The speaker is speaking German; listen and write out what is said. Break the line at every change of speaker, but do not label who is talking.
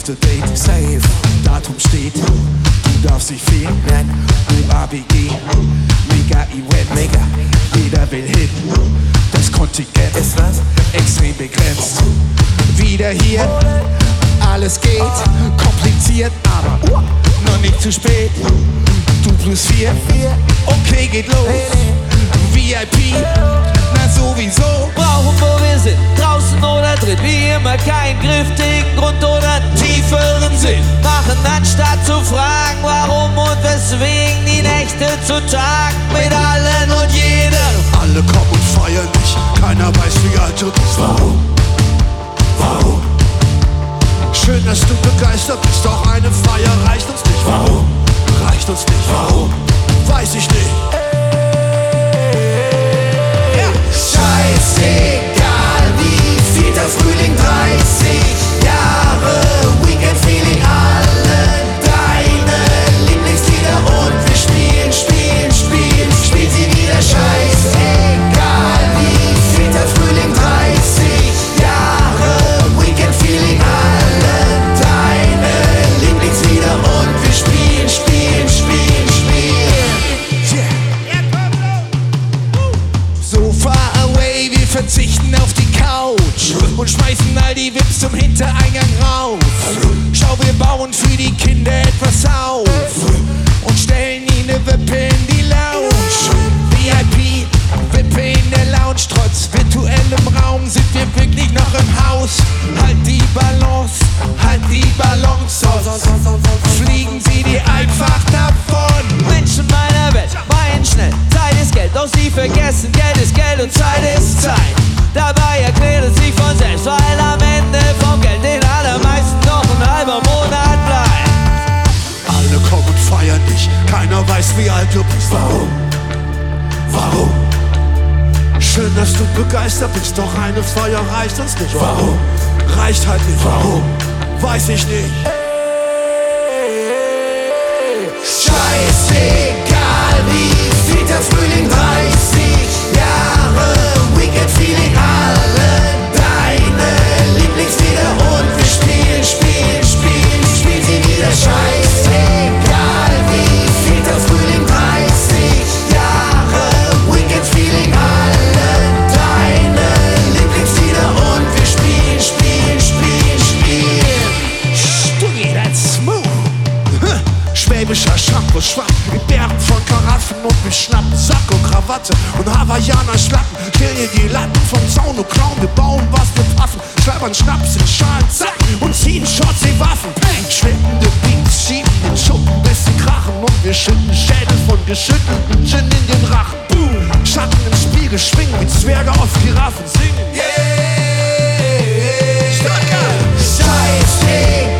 nächste Date. Safe, Datum steht, du darfst nicht fehlen. UABG, mega Event, mega. Jeder will hin, das Kontingent ist was? Extrem begrenzt. Wieder hier, alles geht, kompliziert, aber noch nicht zu spät. Du +4, okay, geht los. VIP, na sowieso.
Brauchen, wo wir sind, draußen oder drin, wie immer kein griffigen Grund oder tieferen Sinn. Machen anstatt zu fragen, warum und weswegen die Nächte zu Tagen mit allen und jedem.
Alle kommen und feiern dich, keiner weiß wie alt du bist. Warum? Warum? Schön, dass du begeistert bist, doch eine Feier reicht uns nicht. Warum? Reicht uns nicht. Warum? Weiß ich nicht.
Scheißegal, wie viel der Frühling, 30 Jahre Weekend-Feeling, alle deine Lieblingslieder und wir spielen sie wieder. Scheißegal, wie viel der Frühling, 30 Jahre Weekend-Feeling, alle deine Lieblingslieder und wir spielen.
So far away, wir verzichten auf die Couch und schmeißen all die Vips zum Hintereingang raus. Schau, wir bauen für die Kinder etwas auf und stellen ihnen eine Wippe in die Lounge. VIP, Wippe in der Lounge, trotz virtuellem Raum sind wir wirklich noch im Haus. Halt die Balance aus. Fliegen sie dir einfach davon.
Menschen meiner Welt meinen schnell, Zeit ist Geld, doch sie vergessen, Geld ist Geld und Zeit ist Zeit. Dabei erklärt es sich von selbst, weil am Ende vom Geld den allermeisten noch ein halber Monat bleibt.
Alle kommen und feiern dich, keiner weiß wie alt du bist. Warum? Warum? Schön, dass du begeistert bist, doch eine Feier reicht uns nicht. Warum? Reicht halt nicht. Warum? Weiß ich nicht.
Scheißegal, wie viel der Frühling, 30 Jahre Weekend-Feeling, alle deine Lieblingslieder und wir spielen sie wieder. Scheißegal, wie viel der Frühling, 30 Jahre Weekend-Feeling, alle deine Lieblingslieder und wir spielen.
Stungi, that's smooth.
Schwäbischer Shampoo, Schwamm in Bergen von Karaffen und mit Schnappen, Sack und Krawatte und Hawaiianer Schlappen. Killen die Latten vom Zaun und klauen, wir bauen was wir paffen. Schleibern Schnaps in Schalen, zack, und ziehen Shots wie Waffen. Bang! Schwimmende Beats schieben den Schuppen, bis sie krachen und wir schütten Schädel von geschüttelten Gin in den Rachen. Boom! Schatten im Spiegel schwingen, wie Zwerge auf Giraffen singen.
Scheißegal.